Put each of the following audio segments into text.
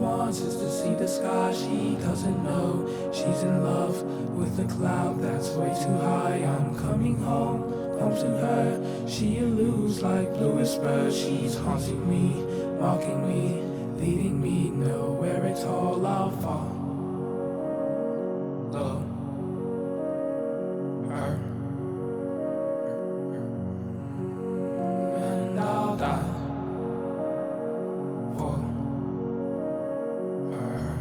wants is to see the sky. She doesn't know she's in love with a cloud that's way too high. I'm coming home, home to her. She eludes like bluest bird. She's haunting me, mocking me, leading me nowhere at all. I'll follow her, and I'll die for her.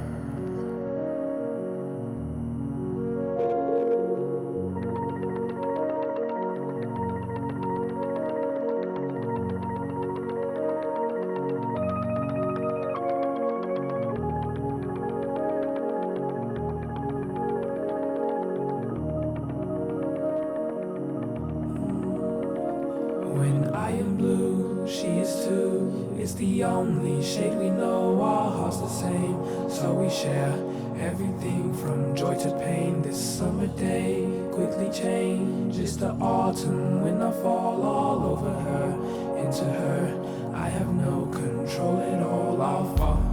When I am blue, she is too. It's the only shade we know. Our hearts the same, so we share everything from joy to pain. This summer day quickly changes to autumn when I fall all over her, into her. I have no control at all. I'll fall